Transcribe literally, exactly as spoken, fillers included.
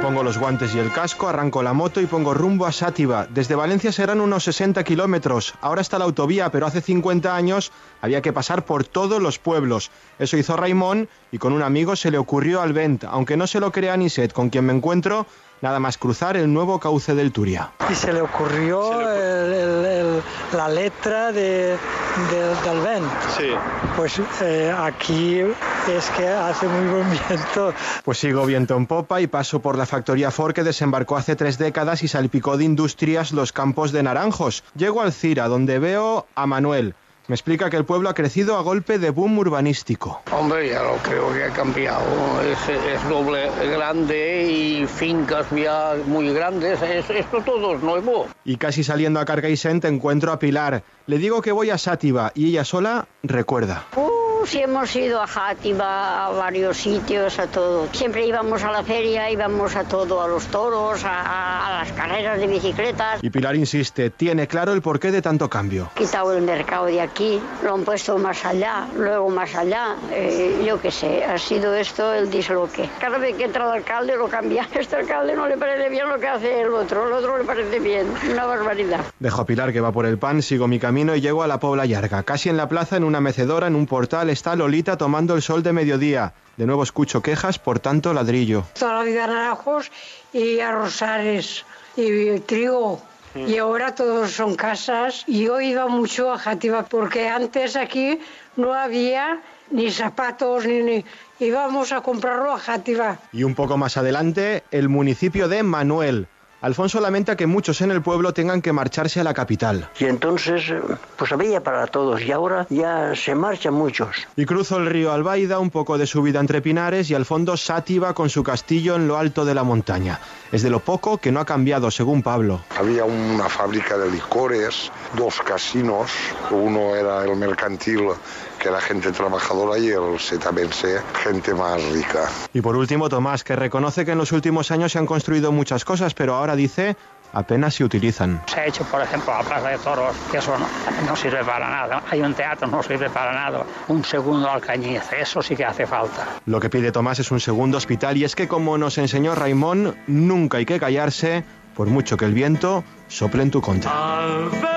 Pongo los guantes y el casco, arranco la moto y pongo rumbo a Xàtiva. Desde Valencia serán unos sesenta kilómetros. Ahora está la autovía, pero hace cincuenta años había que pasar por todos los pueblos. Eso hizo Raimon y con un amigo se le ocurrió al Vent. Aunque no se lo crea Niset, con quien me encuentro, nada más cruzar el nuevo cauce del Túria. Y se le ocurrió, se le ocurrió. El, el, el, la letra de, de, del Vent. Sí. Pues eh, aquí es que hace muy buen viento. Pues sigo viento en popa y paso por la factoría Ford que desembarcó hace tres décadas y salpicó de industrias los campos de naranjos. Llego al Cira, donde veo a Manuel. Me explica que el pueblo ha crecido a golpe de boom urbanístico. Hombre, ya lo creo que ha cambiado. Es, es doble grande y fincas ya muy grandes. Es, esto todo es nuevo. Y casi saliendo a Cargaixent encuentro a Pilar. Le digo que voy a Xàtiva y ella sola recuerda. Uh, sí hemos ido a Xàtiva, a varios sitios, a todo. Siempre íbamos a la feria, íbamos a todo, a los toros, a, a las carreras de bicicletas. Y Pilar insiste, tiene claro el porqué de tanto cambio. Quitado el mercado de aquí, lo han puesto más allá, luego más allá, eh, yo qué sé, ha sido esto el disloque. Cada vez que entra el alcalde lo cambia. Este alcalde no le parece bien lo que hace el otro, el otro le parece bien, una barbaridad. Dejo a Pilar que va por el pan, sigo mi camino y llego a la Pobla Llarga. Casi en la plaza, en una mecedora, en un portal, está Lolita tomando el sol de mediodía. De nuevo escucho quejas por tanto ladrillo. Toda la vida naranjos y arrozares y trigo. Y ahora todos son casas. Y yo iba mucho a Xàtiva porque antes aquí no había ni zapatos ni... ni... íbamos a comprarlo a Xàtiva. Y un poco más adelante, el municipio de Manuel. Alfonso lamenta que muchos en el pueblo tengan que marcharse a la capital. Y entonces, pues había para todos, y ahora ya se marchan muchos. Y cruzo el río Albaida, un poco de subida entre pinares, y al fondo Xàtiva con su castillo en lo alto de la montaña. Es de lo poco que no ha cambiado, según Pablo. Había una fábrica de licores, dos casinos, uno era el mercantil, que era gente trabajadora, y el setabense, gente más rica. Y por último, Tomás, que reconoce que en los últimos años se han construido muchas cosas, pero ahora dice, apenas se utilizan. Se ha hecho, por ejemplo, la Plaza de Toros, que eso no, no sirve para nada. Hay un teatro, no sirve para nada. Un segundo Alcañiz, eso sí que hace falta. Lo que pide Tomás es un segundo hospital, y es que, como nos enseñó Raimon, nunca hay que callarse, por mucho que el viento sople en tu contra.